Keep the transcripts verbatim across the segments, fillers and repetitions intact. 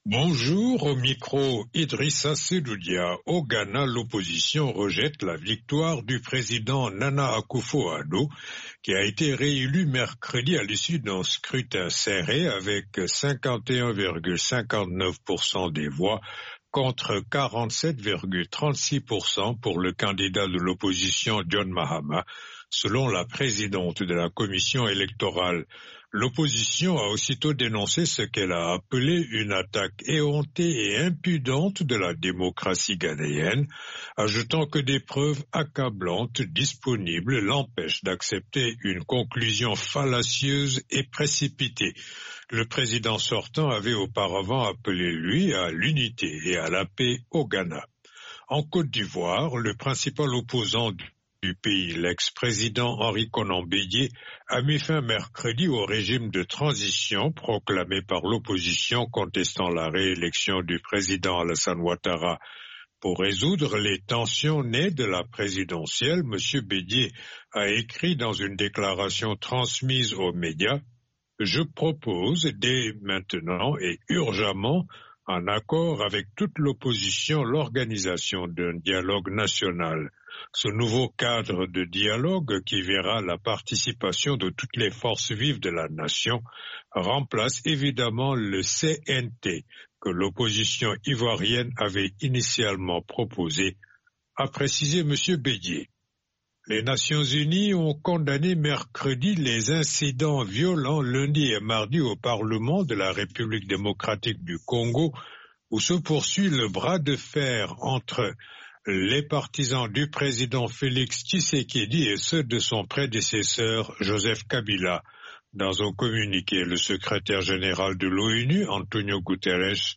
Bonjour, au micro Idrissa Seloudia. Au Ghana, l'opposition rejette la victoire du président Nana Akufo-Addo, qui a été réélu mercredi à l'issue d'un scrutin serré avec cinquante et un virgule cinquante-neuf pour cent des voix contre quarante-sept virgule trente-six pour cent pour le candidat de l'opposition John Mahama, selon la présidente de la commission électorale. L'opposition a aussitôt dénoncé ce qu'elle a appelé une attaque éhontée et impudente de la démocratie ghanéenne, ajoutant que des preuves accablantes disponibles l'empêchent d'accepter une conclusion fallacieuse et précipitée. Le président sortant avait auparavant appelé, lui, à l'unité et à la paix au Ghana. En Côte d'Ivoire, le principal opposant du du pays, l'ex-président Henri Konan Bédié, a mis fin mercredi au régime de transition proclamé par l'opposition contestant la réélection du président Alassane Ouattara. Pour résoudre les tensions nées de la présidentielle, M. Bédié a écrit dans une déclaration transmise aux médias « Je propose dès maintenant et urgemment, en accord avec toute l'opposition, l'organisation d'un dialogue national. Ce nouveau cadre de dialogue qui verra la participation de toutes les forces vives de la nation remplace évidemment le C N T que l'opposition ivoirienne avait initialement proposé, a précisé M. Bédié. Les Nations Unies ont condamné mercredi les incidents violents lundi et mardi au Parlement de la République démocratique du Congo, où se poursuit le bras de fer entre les partisans du président Félix Tshisekedi et ceux de son prédécesseur Joseph Kabila. Dans un communiqué, le secrétaire général de l'ONU, Antonio Guterres,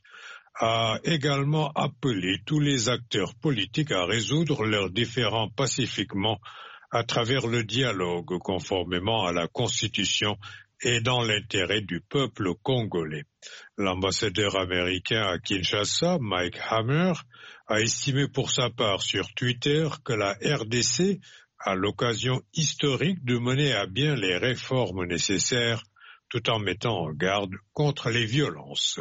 a également appelé tous les acteurs politiques à résoudre leurs différends pacifiquement à travers le dialogue, conformément à la Constitution et dans l'intérêt du peuple congolais. L'ambassadeur américain à Kinshasa, Mike Hammer, a estimé pour sa part sur Twitter que la R D C a l'occasion historique de mener à bien les réformes nécessaires tout en mettant en garde contre les violences.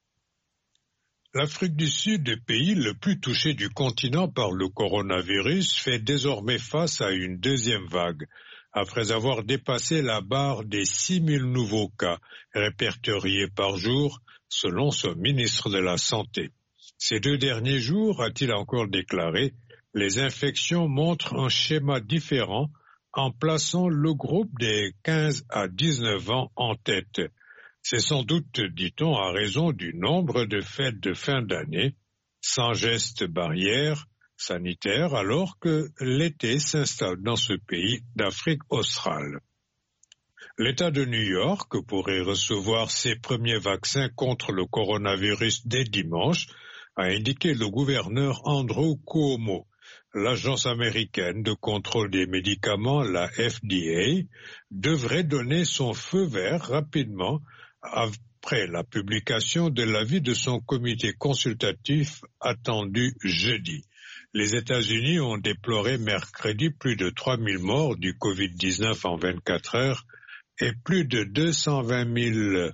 L'Afrique du Sud, pays le plus touché du continent par le coronavirus, fait désormais face à une deuxième vague, après avoir dépassé la barre des six mille nouveaux cas répertoriés par jour, selon son ministre de la Santé. Ces deux derniers jours, a-t-il encore déclaré, les infections montrent un schéma différent en plaçant le groupe des quinze à dix-neuf ans en tête. C'est sans doute, dit-on, à raison du nombre de fêtes de fin d'année, sans gestes barrières sanitaires, alors que l'été s'installe dans ce pays d'Afrique australe. L'État de New York pourrait recevoir ses premiers vaccins contre le coronavirus dès dimanche, a indiqué le gouverneur Andrew Cuomo. L'agence américaine de contrôle des médicaments, la F D A, devrait donner son feu vert rapidement après la publication de l'avis de son comité consultatif attendu jeudi. Les États-Unis ont déploré mercredi plus de trois mille morts du covid dix-neuf en vingt-quatre heures et plus de deux cent vingt mille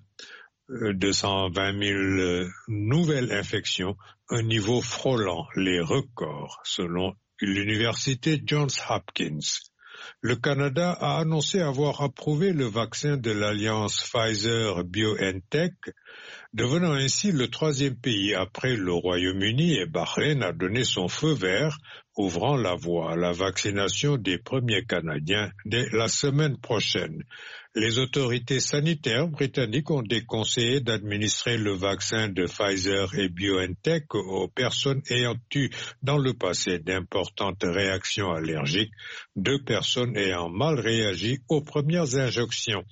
nouvelles infections, un niveau frôlant les records, selon l'université Johns Hopkins. Le Canada a annoncé avoir approuvé le vaccin de l'alliance Pfizer-BioNTech, devenant ainsi le troisième pays après le Royaume-Uni et Bahreïn à donner son feu vert, ouvrant la voie à la vaccination des premiers Canadiens dès la semaine prochaine. Les autorités sanitaires britanniques ont déconseillé d'administrer le vaccin de Pfizer et BioNTech aux personnes ayant eu dans le passé d'importantes réactions allergiques, deux personnes ayant mal réagi aux premières injections.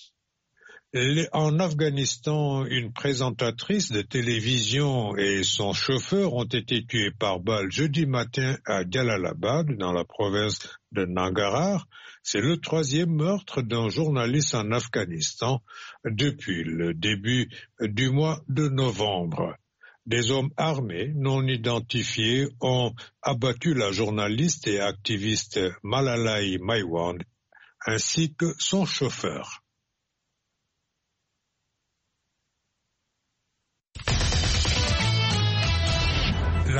En Afghanistan, une présentatrice de télévision et son chauffeur ont été tués par balle jeudi matin à Jalalabad, dans la province de Nangarhar. C'est le troisième meurtre d'un journaliste en Afghanistan depuis le début du mois de novembre. Des hommes armés non identifiés ont abattu la journaliste et activiste Malalai Maiwand ainsi que son chauffeur.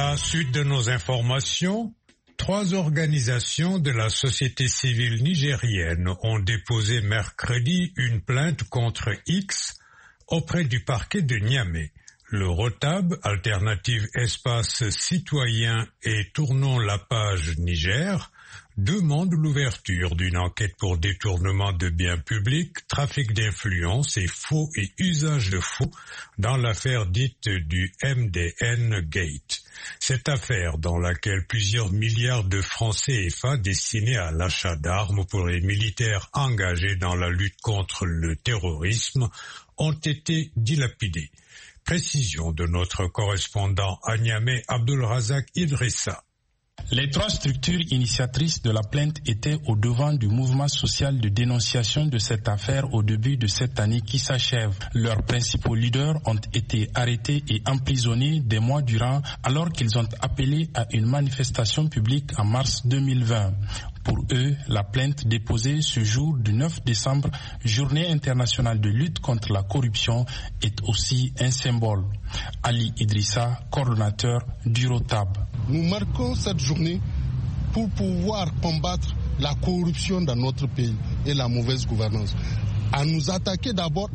La suite de nos informations. Trois organisations de la société civile nigérienne ont déposé mercredi une plainte contre X auprès du parquet de Niamey. Le ROTAB, Alternative Espace Citoyen et Tournons la page Niger, demande l'ouverture d'une enquête pour détournement de biens publics, trafic d'influence et faux et usage de faux dans l'affaire dite du M D N Gate. Cette affaire, dans laquelle plusieurs milliards de francs C F A destinés à l'achat d'armes pour les militaires engagés dans la lutte contre le terrorisme, ont été dilapidés. Précision de notre correspondant à Niamey, Abdulrazak Idrissa. Les trois structures initiatrices de la plainte étaient au devant du mouvement social de dénonciation de cette affaire au début de cette année qui s'achève. Leurs principaux leaders ont été arrêtés et emprisonnés des mois durant alors qu'ils ont appelé à une manifestation publique en mars deux mille vingt. Pour eux, la plainte déposée ce jour du neuf décembre, journée internationale de lutte contre la corruption, est aussi un symbole. Ali Idrissa, coordonnateur du ROTAB. Nous marquons cette journée pour pouvoir combattre la corruption dans notre pays et la mauvaise gouvernance. À nous attaquer d'abord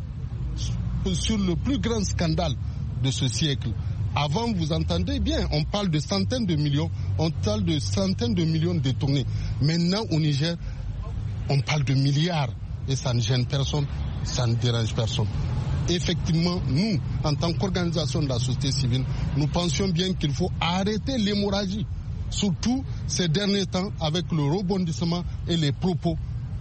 sur le plus grand scandale de ce siècle. Avant, vous entendez bien, on parle de centaines de millions, on parle de centaines de millions détournés. Maintenant, au Niger, on parle de milliards et ça ne gêne personne, ça ne dérange personne. Effectivement, nous, en tant qu'organisation de la société civile, nous pensions bien qu'il faut arrêter l'hémorragie, surtout ces derniers temps avec le rebondissement et les propos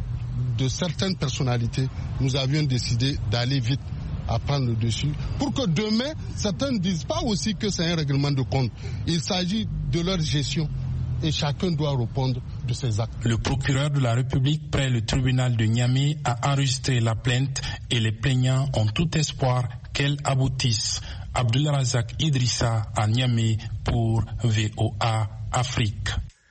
de certaines personnalités. Nous avions décidé d'aller vite à prendre le dessus, pour que demain, certains ne disent pas aussi que c'est un règlement de compte. Il s'agit de leur gestion et chacun doit répondre de ses actes. Le procureur de la République près le tribunal de Niamey a enregistré la plainte et les plaignants ont tout espoir qu'elle aboutisse. Abdulrazak Idrissa à Niamey pour V O A Afrique.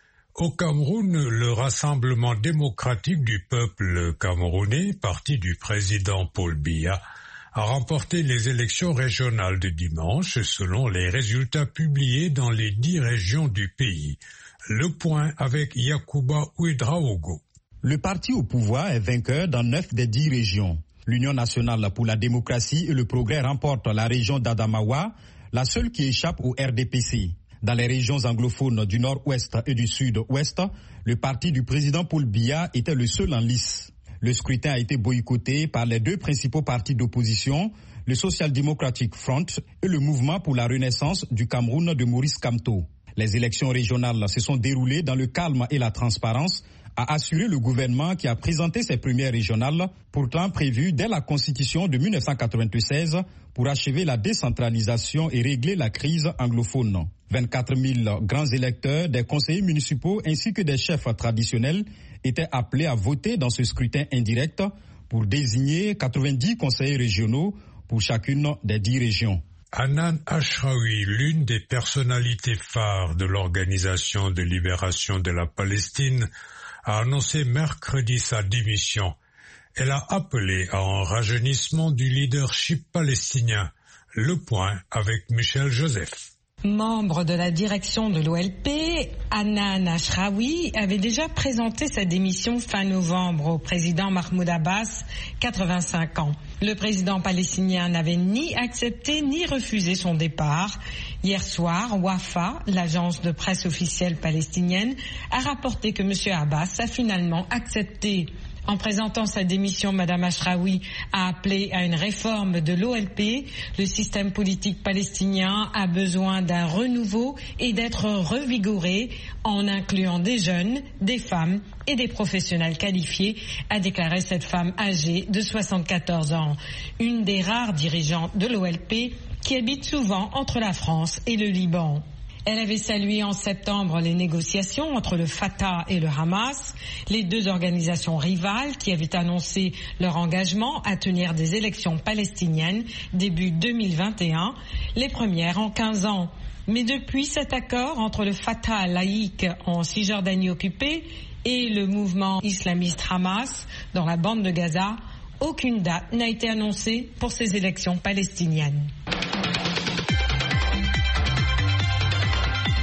Au Cameroun, le Rassemblement démocratique du peuple camerounais, parti du président Paul Biya, a remporté les élections régionales de dimanche selon les résultats publiés dans les dix régions du pays. Le point avec Yacouba Ouedraogo. Le parti au pouvoir est vainqueur dans neuf des dix régions. L'Union nationale pour la démocratie et le progrès remporte la région d'Adamawa, la seule qui échappe au R D P C. Dans les régions anglophones du nord-ouest et du sud-ouest, le parti du président Paul Biya était le seul en lice. Le scrutin a été boycotté par les deux principaux partis d'opposition, le Social Democratic Front et le Mouvement pour la Renaissance du Cameroun de Maurice Kamto. Les élections régionales se sont déroulées dans le calme et la transparence, a assuré le gouvernement qui a présenté ses premières régionales, pourtant prévues dès la Constitution de mille neuf cent quatre-vingt-seize pour achever la décentralisation et régler la crise anglophone. vingt-quatre mille grands électeurs, des conseillers municipaux ainsi que des chefs traditionnels étaient appelés à voter dans ce scrutin indirect pour désigner quatre-vingt-dix conseillers régionaux pour chacune des dix régions. Hanan Ashraoui, l'une des personnalités phares de l'Organisation de libération de la Palestine, a annoncé mercredi sa démission. Elle a appelé à un rajeunissement du leadership palestinien. Le point avec Michel Joseph. Membre de la direction de l'O L P, Hanan Ashraoui avait déjà présenté sa démission fin novembre au président Mahmoud Abbas, quatre-vingt-cinq ans. Le président palestinien n'avait ni accepté ni refusé son départ. Hier soir, Wafa, l'agence de presse officielle palestinienne, a rapporté que M. Abbas a finalement accepté. En présentant sa démission, Mme Ashraoui a appelé à une réforme de l'O L P. Le système politique palestinien a besoin d'un renouveau et d'être revigoré en incluant des jeunes, des femmes et des professionnels qualifiés, a déclaré cette femme âgée de soixante-quatorze ans. Une des rares dirigeantes de l'O L P qui habite souvent entre la France et le Liban. Elle avait salué en septembre les négociations entre le Fatah et le Hamas, les deux organisations rivales qui avaient annoncé leur engagement à tenir des élections palestiniennes début deux mille vingt et un, les premières en quinze ans. Mais depuis cet accord entre le Fatah laïque en Cisjordanie occupée et le mouvement islamiste Hamas dans la bande de Gaza, aucune date n'a été annoncée pour ces élections palestiniennes.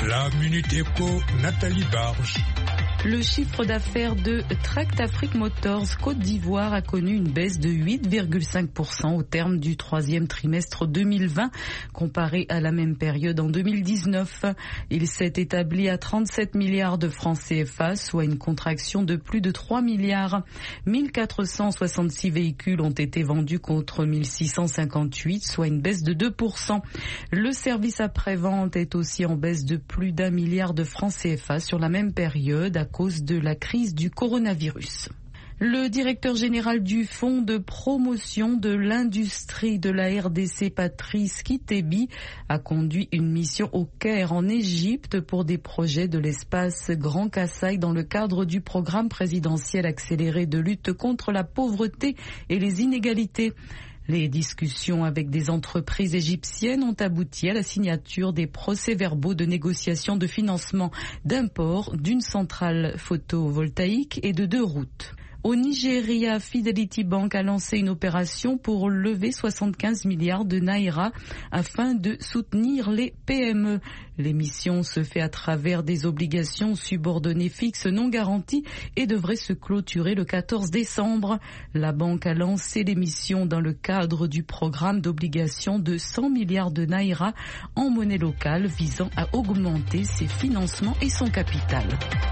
La Minute Éco, Nathalie Barge. Le chiffre d'affaires de Tract Afrique Motors Côte d'Ivoire a connu une baisse de huit virgule cinq pour cent au terme du troisième trimestre deux mille vingt, comparé à la même période en deux mille dix-neuf. Il s'est établi à trente-sept milliards de francs C F A, soit une contraction de plus de trois milliards. mille quatre cent soixante-six véhicules ont été vendus contre mille six cent cinquante-huit, soit une baisse de deux pour cent. Le service après-vente est aussi en baisse de plus d'un milliard de francs C F A sur la même période, à cause de la crise du coronavirus. Le directeur général du Fonds de promotion de l'industrie de la R D C, Patrice Kitebi, a conduit une mission au Caire en Égypte pour des projets de l'espace Grand Kasaï dans le cadre du programme présidentiel accéléré de lutte contre la pauvreté et les inégalités. Les discussions avec des entreprises égyptiennes ont abouti à la signature des procès-verbaux de négociation de financement d'import d'une centrale photovoltaïque et de deux routes. Au Nigeria, Fidelity Bank a lancé une opération pour lever soixante-quinze milliards de naira afin de soutenir les P M E. L'émission se fait à travers des obligations subordonnées fixes non garanties et devrait se clôturer le quatorze décembre. La banque a lancé l'émission dans le cadre du programme d'obligations de cent milliards de naira en monnaie locale visant à augmenter ses financements et son capital.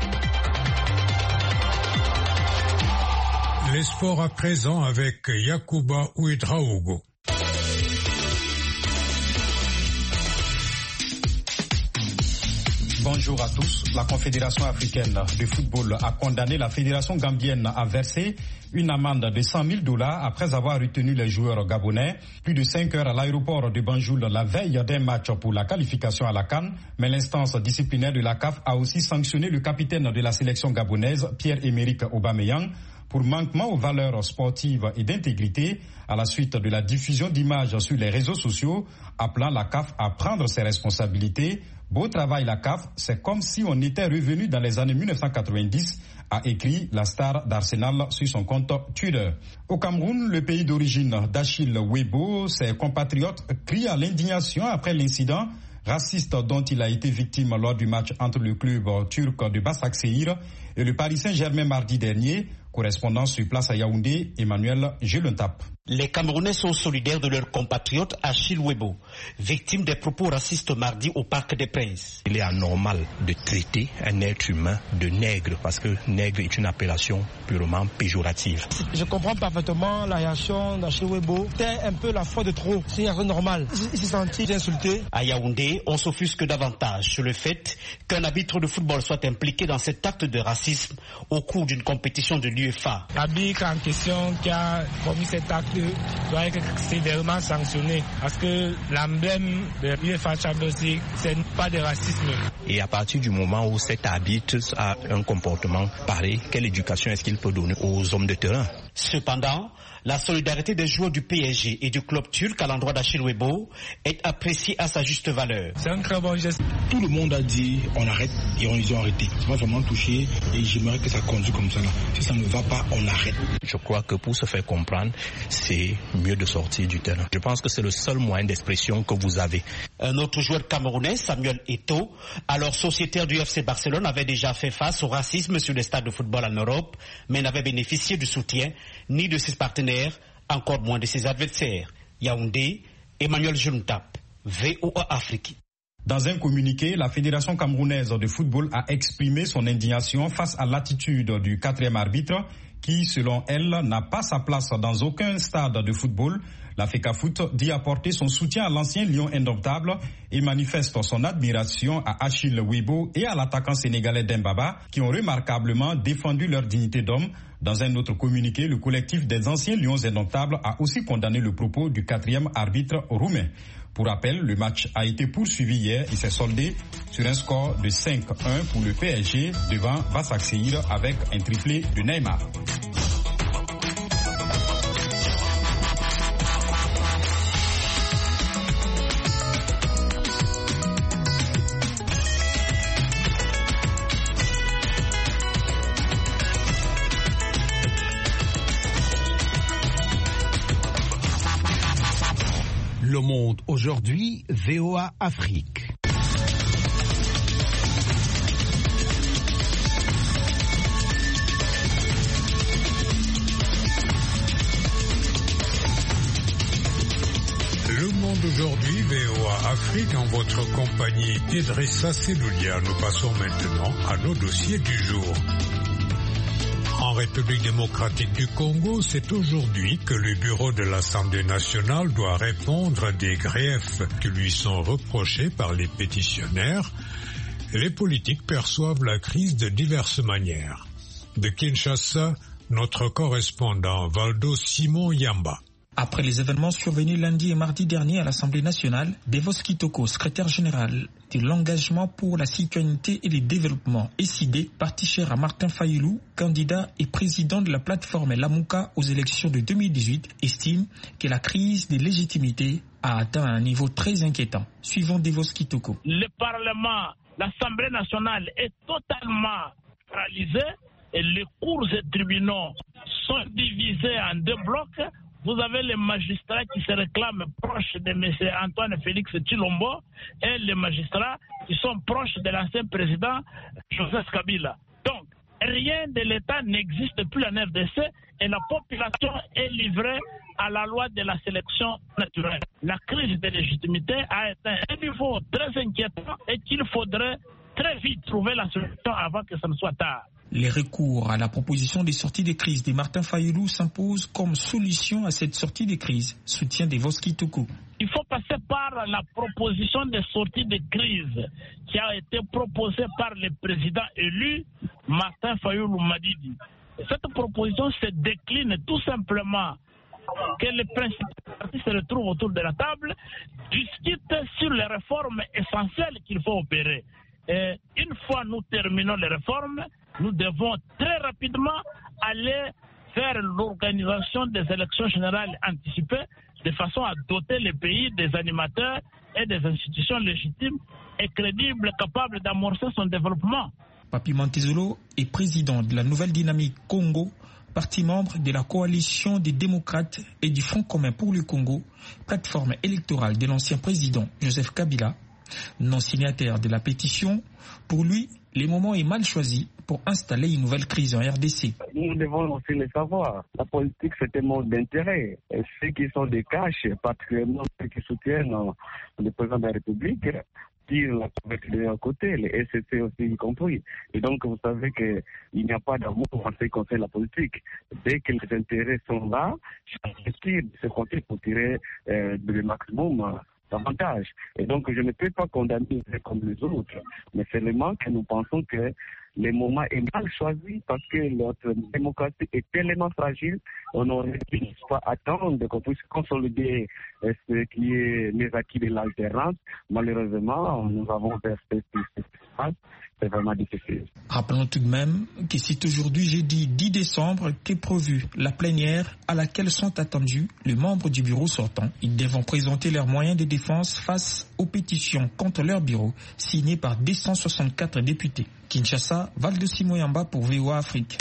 Les sports à présent avec Yacouba Ouedraogo. Bonjour à tous. La Confédération africaine de football a condamné la Fédération gambienne à verser une amende de cent mille dollars après avoir retenu les joueurs gabonais plus de cinq heures à l'aéroport de Banjul la veille d'un match pour la qualification à la CAN. Mais l'instance disciplinaire de la C A F a aussi sanctionné le capitaine de la sélection gabonaise, Pierre-Emerick Aubameyang, pour manquement aux valeurs sportives et d'intégrité à la suite de la diffusion d'images sur les réseaux sociaux, appelant la C A F à prendre ses responsabilités. Beau travail la C A F, c'est comme si on était revenu dans les années mille neuf cent quatre-vingt-dix, a écrit la star d'Arsenal sur son compte Twitter. Au Cameroun, le pays d'origine d'Achille Webo, ses compatriotes crient à l'indignation après l'incident raciste dont il a été victime lors du match entre le club turc de Başakşehir et le Paris Saint-Germain mardi dernier. Correspondant sur place à Yaoundé, Emmanuel Gelentap. Les Camerounais sont solidaires de leur compatriote Achille Webo, victime des propos racistes mardi au Parc des Princes. Il est anormal de traiter un être humain de nègre parce que nègre est une appellation purement péjorative. Je comprends parfaitement la réaction d'Achille Webo. C'était un peu la fois de trop. C'est un normal. Il s'est senti insulté. À Yaoundé, on s'offusque davantage sur le fait qu'un arbitre de football soit impliqué dans cet acte de racisme au cours d'une compétition de l'U E F A. L'arbitre en question qui a commis cet acte doit être sévèrement sanctionné parce que l'emblème de l'U E F A Champions League, c'est pas de racisme. Et à partir du moment où cet arbitre a un comportement pareil, quelle éducation est-ce qu'il peut donner aux hommes de terrain? Cependant, la solidarité des joueurs du P S G et du club turc à l'endroit d'Achille Webo est appréciée à sa juste valeur. C'est un très bon geste. Tout le monde a dit on arrête et on, ils ont arrêté. Ça m'a vraiment touché et j'aimerais que ça continue comme ça. Là. Si ça ne va pas, on arrête. Je crois que pour se faire comprendre, c'est mieux de sortir du terrain. Je pense que c'est le seul moyen d'expression que vous avez. Un autre joueur camerounais, Samuel Eto'o, alors sociétaire du F C Barcelone, avait déjà fait face au racisme sur les stades de football en Europe, mais n'avait bénéficié du soutien ni de ses partenaires, encore moins de ses adversaires. Yaoundé, Emmanuel Juntap, V O A Afrique. Dans un communiqué, la Fédération camerounaise de football a exprimé son indignation face à l'attitude du quatrième arbitre qui, selon elle, n'a pas sa place dans aucun stade de football. La FECAFOOT dit apporter son soutien à l'ancien lion indomptable et manifeste son admiration à Achille Webo et à l'attaquant sénégalais Dembaba qui ont remarquablement défendu leur dignité d'homme. Dans un autre communiqué, le collectif des anciens lions indomptables a aussi condamné le propos du quatrième arbitre roumain. Pour rappel, le match a été poursuivi hier et s'est soldé sur un score de cinq un pour le P S G devant Başakşehir avec un triplé de Neymar. Le Monde aujourd'hui, V O A Afrique. d'aujourd'hui, V O A Afrique, en votre compagnie Idrissa Seloudia. Nous passons maintenant à nos dossiers du jour. En République démocratique du Congo, c'est aujourd'hui que le bureau de l'Assemblée nationale doit répondre des griefs qui lui sont reprochés par les pétitionnaires. Les politiques perçoivent la crise de diverses manières. De Kinshasa, notre correspondant Valdo Simon Yamba. Après les événements survenus lundi et mardi dernier à l'Assemblée nationale, Devos Kitoko, secrétaire général de l'engagement pour la citoyenneté et le développement, S I D, parti cher à Martin Fayulu, candidat et président de la plateforme Lamuka aux élections de deux mille dix-huit, estime que la crise de légitimité a atteint un niveau très inquiétant. Suivons Devos Kitoko. Le Parlement, l'Assemblée nationale est totalement paralysé et les cours et tribunaux sont divisés en deux blocs. Vous avez les magistrats qui se réclament proches de M. Antoine Félix Tshilombo et les magistrats qui sont proches de l'ancien président Joseph Kabila. Donc, rien de l'État n'existe plus en R D C et la population est livrée à la loi de la sélection naturelle. La crise de légitimité a atteint un niveau très inquiétant et qu'il faudrait très vite trouver la solution avant que ce ne soit tard. Les recours à la proposition de sortie de crise de Martin Fayulu s'imposent comme solution à cette sortie de crise, soutien de Devos Kitoko. Il faut passer par la proposition de sortie de crise qui a été proposée par le président élu Martin Fayulu Madidi. Cette proposition se décline tout simplement que les principaux partis se retrouvent autour de la table, discutent sur les réformes essentielles qu'il faut opérer. Et une fois nous terminons les réformes, nous devons très rapidement aller faire l'organisation des élections générales anticipées de façon à doter le pays des animateurs et des institutions légitimes et crédibles capables d'amorcer son développement. Papi Montezolo est président de la Nouvelle Dynamique Congo, parti membre de la coalition des démocrates et du Front commun pour le Congo, plateforme électorale de l'ancien président Joseph Kabila. Non signataire de la pétition, pour lui, le moment est mal choisi pour installer une nouvelle crise en R D C. Nous devons aussi le savoir. La politique, c'est un mode d'intérêt. Et ceux qui sont des caches, particulièrement ceux qui soutiennent le président de la République, tirent la couverture de leur côté, les S C aussi y compris. Et donc, vous savez qu'il n'y a pas d'amour en ce qui concerne la politique. Dès que les intérêts sont là, chacun tire de ce côté pour tirer euh, le maximum euh, davantage. Et donc, je ne peux pas condamner comme les autres, mais seulement que nous pensons que le moment est mal choisi parce que notre démocratie est tellement fragile, on aurait pu pas attendre qu'on puisse consolider ce qui est les acquis de l'alternance. Malheureusement, nous avons perspective. C'est vraiment difficile. Rappelons tout de même que c'est aujourd'hui, jeudi dix décembre, qu'est prévue la plénière à laquelle sont attendus les membres du bureau sortant. Ils devront présenter leurs moyens de défense face aux pétitions contre leur bureau, signées par deux cent soixante-quatre députés. Kinshasa, Valdo Simon Yamba pour V O A Afrique.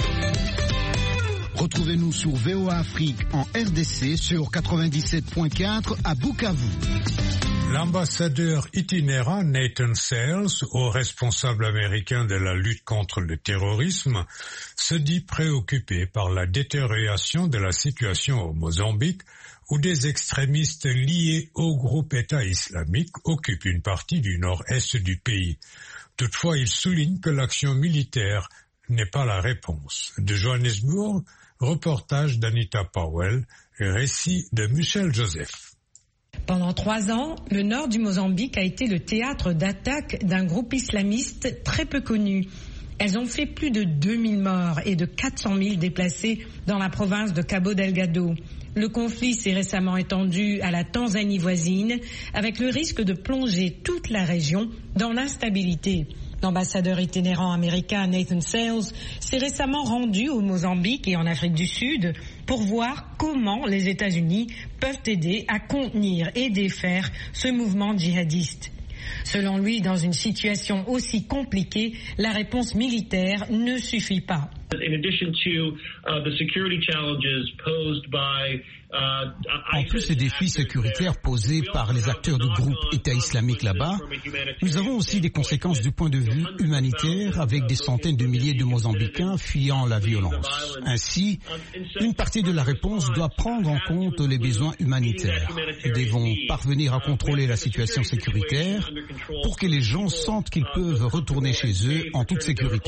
Retrouvez-nous sur V O A Afrique en R D C sur quatre-vingt-dix-sept point quatre à Bukavu. L'ambassadeur itinérant Nathan Sales, haut responsable américain de la lutte contre le terrorisme, se dit préoccupé par la détérioration de la situation au Mozambique, où des extrémistes liés au groupe État islamique occupent une partie du nord-est du pays. Toutefois, il souligne que l'action militaire n'est pas la réponse. De Johannesburg, reportage d'Anita Powell et récit de Michel Joseph. Pendant trois ans, le nord du Mozambique a été le théâtre d'attaques d'un groupe islamiste très peu connu. Elles ont fait plus de deux mille morts et de quatre cent mille déplacés dans la province de Cabo Delgado. Le conflit s'est récemment étendu à la Tanzanie voisine, avec le risque de plonger toute la région dans l'instabilité. L'ambassadeur itinérant américain Nathan Sales s'est récemment rendu au Mozambique et en Afrique du Sud pour voir comment les États-Unis peuvent aider à contenir et défaire ce mouvement djihadiste. Selon lui, dans une situation aussi compliquée, la réponse militaire ne suffit pas. In addition to uh, the security challenges posed by En plus des défis sécuritaires posés par les acteurs du groupe État islamique là-bas, nous avons aussi des conséquences du point de vue humanitaire avec des centaines de milliers de Mozambicains fuyant la violence. Ainsi, une partie de la réponse doit prendre en compte les besoins humanitaires. Nous devons parvenir à contrôler la situation sécuritaire pour que les gens sentent qu'ils peuvent retourner chez eux en toute sécurité.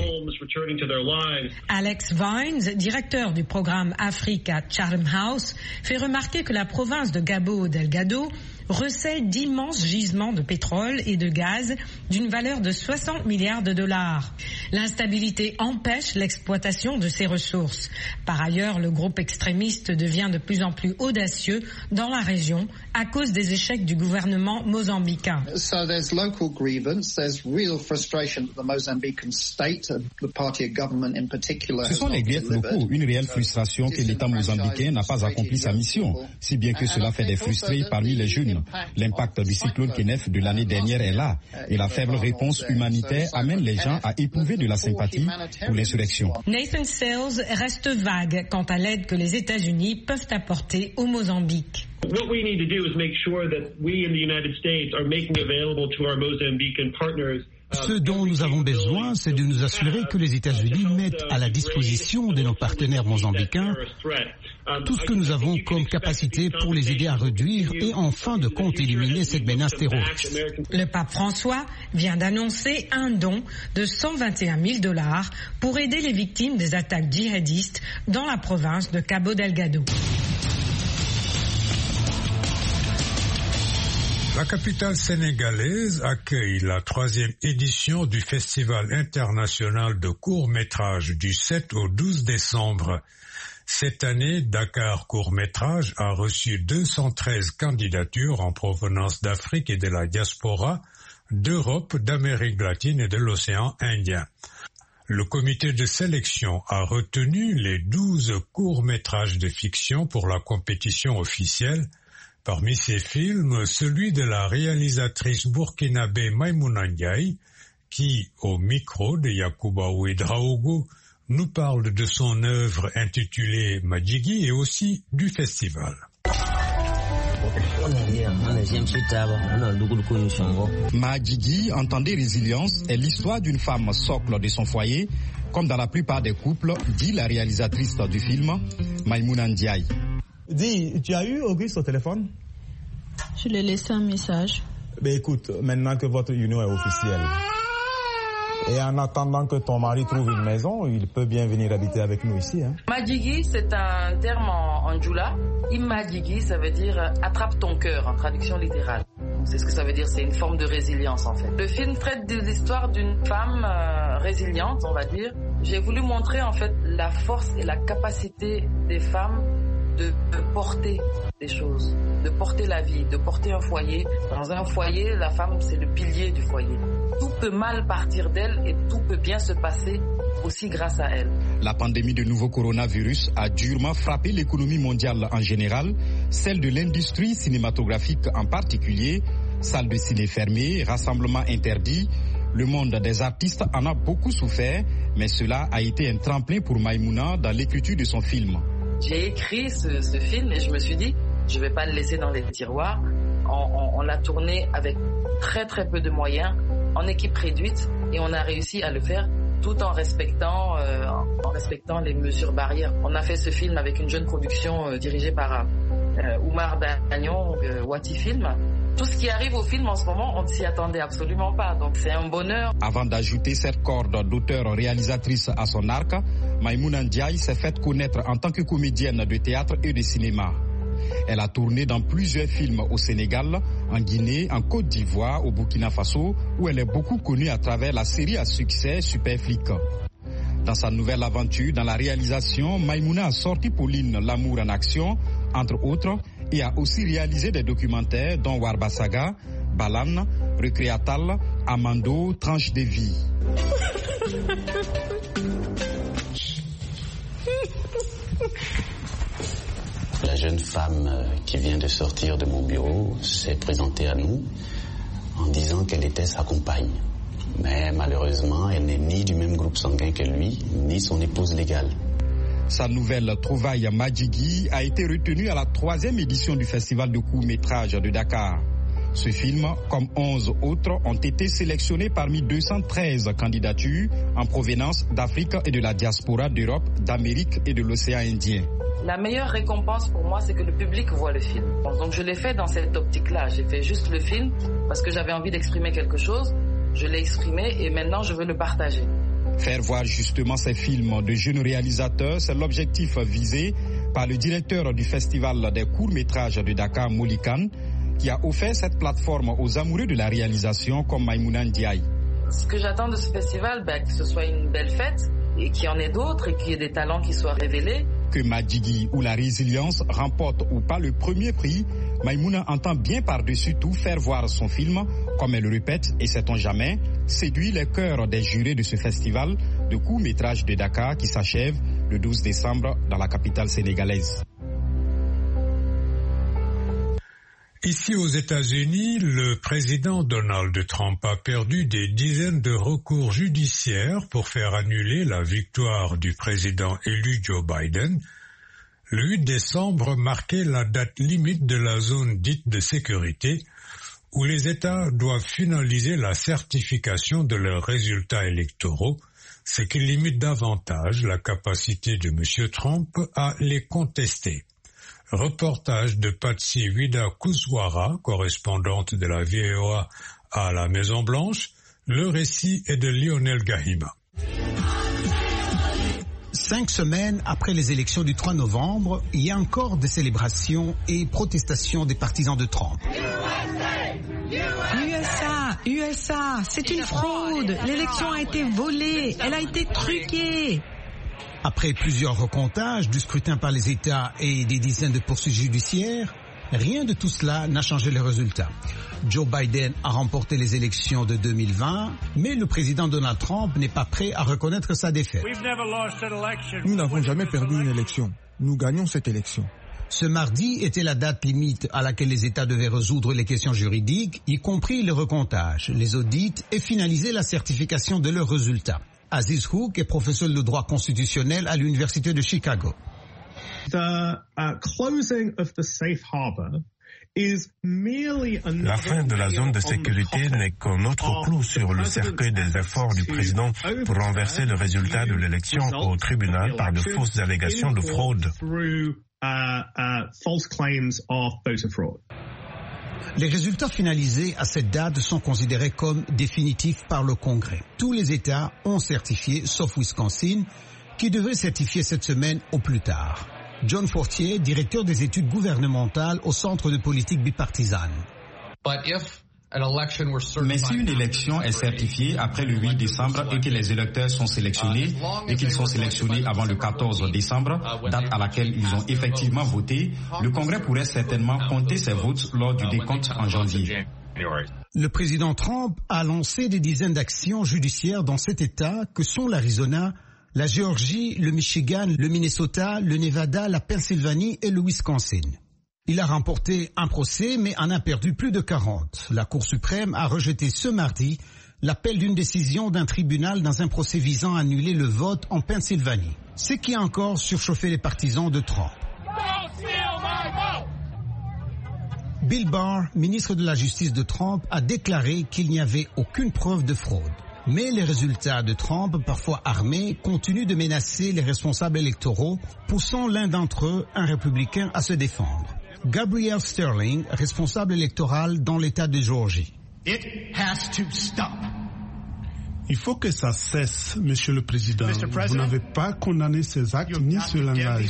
Alex Vines, directeur du programme Africa Chatham House, fait remarquer que la province de Cabo Delgado recèle d'immenses gisements de pétrole et de gaz d'une valeur de soixante milliards de dollars. L'instabilité empêche l'exploitation de ces ressources. Par ailleurs, le groupe extrémiste devient de plus en plus audacieux dans la région à cause des échecs du gouvernement mozambicain. So there's local grievance, there's real frustration that the Mozambican state, the party of government in particular. Ce sont les griefs locaux, une réelle frustration que l'État mozambicain n'a pas accompli sa mission, si bien que cela fait des frustrés parmi les jeunes. L'impact du cyclone Kenneth de l'année dernière est là, et la faible réponse humanitaire amène les gens à éprouver de la sympathie pour l'insurrection. Nathan Sales reste vague quant à l'aide que les États-Unis peuvent apporter au Mozambique. What we need to do is make sure that we in the United States are making available to our Mozambican partners. Ce dont nous avons besoin, c'est de nous assurer que les États-Unis mettent à la disposition de nos partenaires mozambicains tout ce que nous avons comme capacité pour les aider à réduire et en fin de compte éliminer cette menace terroriste. Le pape François vient d'annoncer un don de cent vingt et un mille dollars pour aider les victimes des attaques djihadistes dans la province de Cabo Delgado. La capitale sénégalaise accueille la troisième édition du Festival international de court-métrage du sept au douze décembre. Cette année, Dakar Court-métrage a reçu deux cent treize candidatures en provenance d'Afrique et de la diaspora, d'Europe, d'Amérique latine et de l'océan Indien. Le comité de sélection a retenu les douze courts-métrages de fiction pour la compétition officielle. Parmi ces films, celui de la réalisatrice burkinabé Maïmouna Ndiaye, qui, au micro de Yacouba Ouedraogo, nous parle de son œuvre intitulée Madjigi et aussi du festival. Madjigi, entendez résilience, est l'histoire d'une femme socle de son foyer, comme dans la plupart des couples, dit la réalisatrice du film, Maïmouna Ndiaye. Dis, tu as eu Auguste au téléphone? Je lui ai laissé un message. Ben écoute, maintenant que votre union est officielle, et en attendant que ton mari trouve une maison, il peut bien venir habiter avec nous ici. Hein. Madjigi, c'est un terme en, en djoula. Imadjigi, ça veut dire euh, attrape ton cœur, en traduction littérale. C'est ce que ça veut dire, c'est une forme de résilience en fait. Le film traite de l'histoire d'une femme euh, résiliente, on va dire. J'ai voulu montrer en fait la force et la capacité des femmes de porter des choses, de porter la vie, de porter un foyer. Dans un foyer, la femme, c'est le pilier du foyer. Tout peut mal partir d'elle et tout peut bien se passer aussi grâce à elle. La pandémie de nouveau coronavirus a durement frappé l'économie mondiale en général, celle de l'industrie cinématographique en particulier, salles de ciné fermées, rassemblements interdits. Le monde des artistes en a beaucoup souffert, mais cela a été un tremplin pour Maïmouna dans l'écriture de son film. J'ai écrit ce, ce film et je me suis dit, je ne vais pas le laisser dans les tiroirs. On, on, on l'a tourné avec très très peu de moyens, en équipe réduite, et on a réussi à le faire tout en respectant, euh, en respectant les mesures barrières. On a fait ce film avec une jeune production euh, dirigée par euh, Oumar Dagnon, euh, Wati Film. Tout ce qui arrive au film en ce moment, on ne s'y attendait absolument pas, donc c'est un bonheur. Avant d'ajouter cette corde d'auteur-réalisatrice à son arc, Maïmouna Ndiaye s'est faite connaître en tant que comédienne de théâtre et de cinéma. Elle a tourné dans plusieurs films au Sénégal, en Guinée, en Côte d'Ivoire, au Burkina Faso, où elle est beaucoup connue à travers la série à succès Super Flic. Dans sa nouvelle aventure, dans la réalisation, Maïmouna a sorti Pauline, l'amour en action, entre autres, et a aussi réalisé des documentaires dont Warba Saga, Balan, Recréatal, Amando, Tranche de vie. La jeune femme qui vient de sortir de mon bureau s'est présentée à nous en disant qu'elle était sa compagne. Mais malheureusement, elle n'est ni du même groupe sanguin que lui, ni son épouse légale. Sa nouvelle trouvaille Madjigui a été retenue à la troisième édition du festival de court-métrage de Dakar. Ce film, comme onze autres, ont été sélectionnés parmi deux cent treize candidatures en provenance d'Afrique et de la diaspora d'Europe, d'Amérique et de l'océan Indien. La meilleure récompense pour moi, c'est que le public voit le film. Donc je l'ai fait dans cette optique-là. J'ai fait juste le film parce que j'avais envie d'exprimer quelque chose. Je l'ai exprimé et maintenant je veux le partager. Faire voir justement ces films de jeunes réalisateurs, c'est l'objectif visé par le directeur du festival des courts-métrages de Dakar, Molikan, qui a offert cette plateforme aux amoureux de la réalisation comme Maïmouna Ndiaye. Ce que j'attends de ce festival, ben, que ce soit une belle fête et qu'il y en ait d'autres et qu'il y ait des talents qui soient révélés. Que Madjigui ou la résilience remporte ou pas le premier prix, Maïmouna entend bien par-dessus tout faire voir son film, comme elle le répète, et sait-on jamais, séduit les cœurs des jurés de ce festival de court-métrage de Dakar qui s'achève le douze décembre dans la capitale sénégalaise. Ici aux États-Unis, le président Donald Trump a perdu des dizaines de recours judiciaires pour faire annuler la victoire du président élu Joe Biden. Le huit décembre marquait la date limite de la zone dite de sécurité où les États doivent finaliser la certification de leurs résultats électoraux, ce qui limite davantage la capacité de M. Trump à les contester. Reportage de Patsy Widakuswara, correspondante de la V O A à la Maison-Blanche. Le récit est de Lionel Gahima. Cinq semaines après les élections du trois novembre, il y a encore des célébrations et protestations des partisans de Trump. U S A, U S A, c'est une fraude. L'élection a été volée, elle a été truquée. Après plusieurs recomptages du scrutin par les États et des dizaines de poursuites judiciaires, rien de tout cela n'a changé les résultats. Joe Biden a remporté les élections de deux mille vingt, mais le président Donald Trump n'est pas prêt à reconnaître sa défaite. Nous n'avons jamais perdu une élection. Nous gagnons cette élection. Ce mardi était la date limite à laquelle les États devaient résoudre les questions juridiques, y compris le recomptage, les audits et finaliser la certification de leurs résultats. Aziz Hook est professeur de droit constitutionnel à l'Université de Chicago. The, uh, closing of the safe harbor is merely La fin de la zone de sécurité n'est qu'un autre clou sur le cercueil des efforts du président pour renverser le résultat de l'élection au tribunal par de fausses allégations de fraude. Les résultats finalisés à cette date sont considérés comme définitifs par le Congrès. Tous les États ont certifié, sauf Wisconsin, qui devrait certifier cette semaine au plus tard. John Fortier, directeur des études gouvernementales au Centre de politique bipartisane. Mais si une élection est certifiée après le huit décembre et que les électeurs sont sélectionnés et qu'ils sont sélectionnés avant le quatorze décembre, date à laquelle ils ont effectivement voté, le Congrès pourrait certainement compter ces votes lors du décompte en janvier. Le président Trump a lancé des dizaines d'actions judiciaires dans cet État que sont l'Arizona, la Géorgie, le Michigan, le Minnesota, le Nevada, la Pennsylvanie et le Wisconsin. Il a remporté un procès, mais en a perdu plus de quarante. La Cour suprême a rejeté ce mardi l'appel d'une décision d'un tribunal dans un procès visant à annuler le vote en Pennsylvanie, ce qui a encore surchauffé les partisans de Trump. Bill Barr, ministre de la Justice de Trump, a déclaré qu'il n'y avait aucune preuve de fraude. Mais les résultats de Trump, parfois armés, continuent de menacer les responsables électoraux, poussant l'un d'entre eux, un républicain, à se défendre. Gabrielle Sterling, responsable électoral dans l'État de Géorgie. It has to stop. Il faut que ça cesse, Monsieur le Président. Vous n'avez pas condamné ces actes ni ce langage.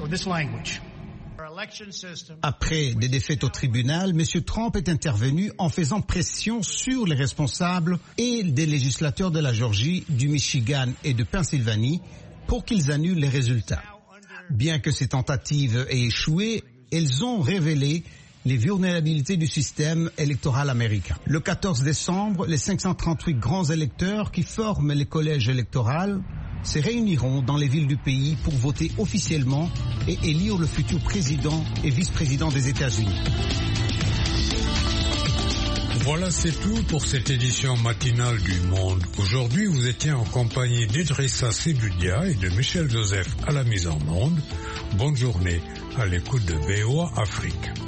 Après des défaites au tribunal, M. Trump est intervenu en faisant pression sur les responsables et des législateurs de la Géorgie, du Michigan et de Pennsylvanie pour qu'ils annulent les résultats. Bien que ces tentatives aient échoué, elles ont révélé les vulnérabilités du système électoral américain. Le quatorze décembre, les cinq cent trente-huit grands électeurs qui forment les collèges électoraux se réuniront dans les villes du pays pour voter officiellement et élire le futur président et vice-président des États-Unis. Voilà, c'est tout pour cette édition matinale du Monde. Aujourd'hui, vous étiez en compagnie d'Idrissa Seloudia et de Michel Joseph à la mise en onde. Bonne journée à l'écoute de V O A Afrique.